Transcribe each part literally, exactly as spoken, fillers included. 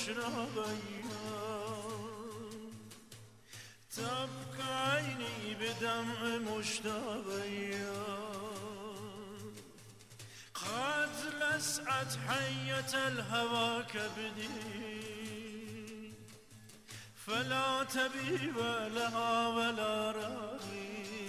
اشربيا تبقى عيني بدمع مشتبيا قد لسعت حية الهوى كبدي فلا تبيب لها ولا راغي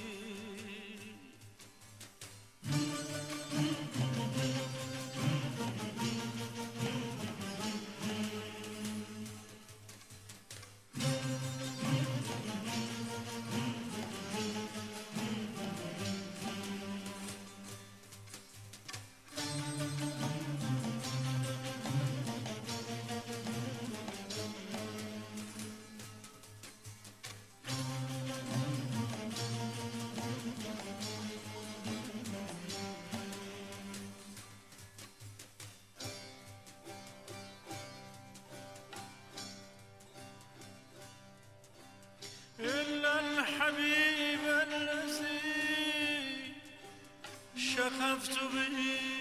إلا الحبيب الذي شغفت به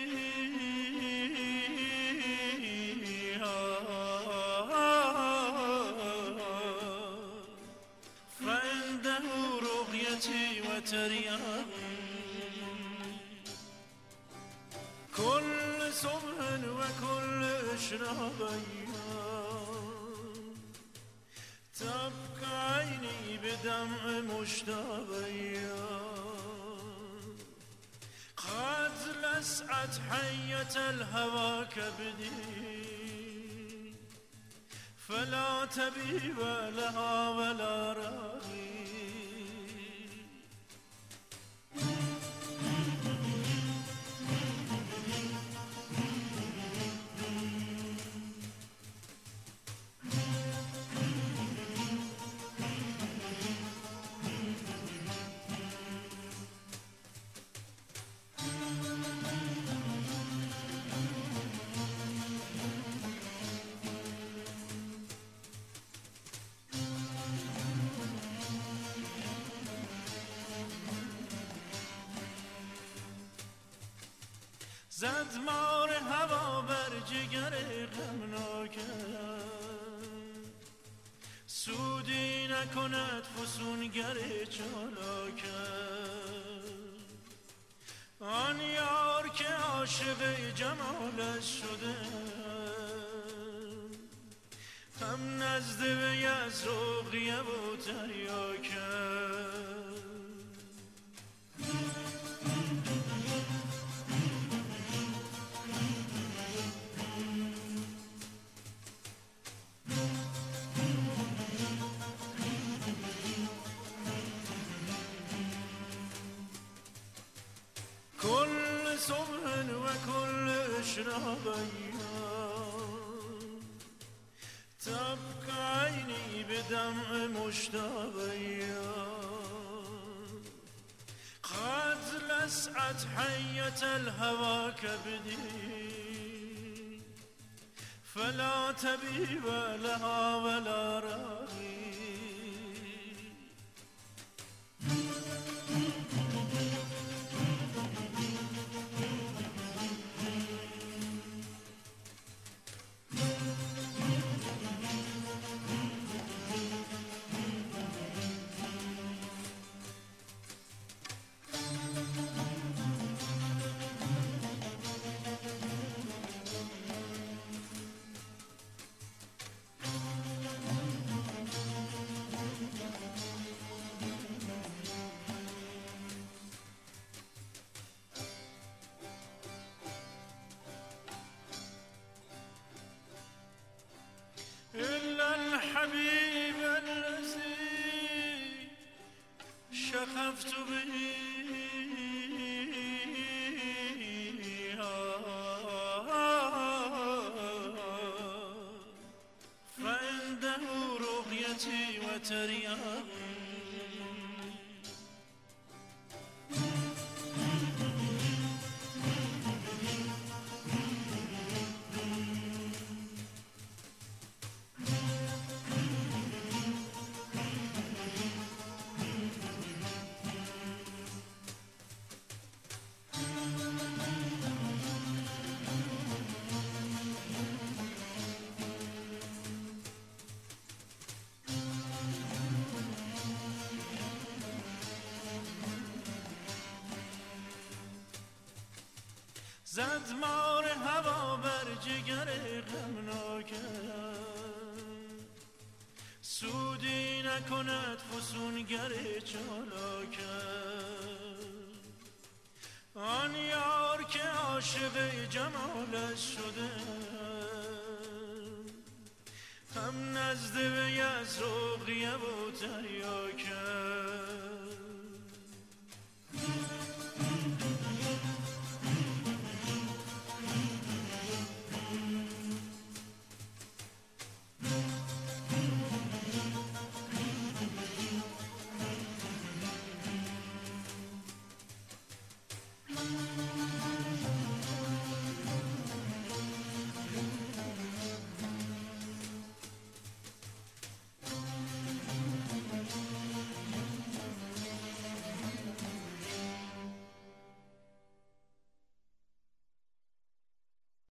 فعنده رؤيتي وترياقي كل صبح وكل إشراقي تبقى عيني بدمع مشتبيا قد لسعت حية الهوى كبدي فلا تبيب لها ولا راغي زد مار هوا بر جگر غمناکم سودی نکند فسونگر چالاکم آن یار که عاشق جمالش شده هم نزد وی از رقیه و تریاکم كل صبح وكل إشراقيا تبقى عيني بدمع مشتبيا قد لسعت حية الهوى كبدي فلا تبيب لها ولا راغي إلا الحبيب الذي شغفت به فعنده رؤيتي وترياقي زد مار هوا بر جگر غمناکم، سودی نکند فسونگر چالاکم. آن یار که عاشق جمالش شده، هم نزد وی از رقیه و تریاکم.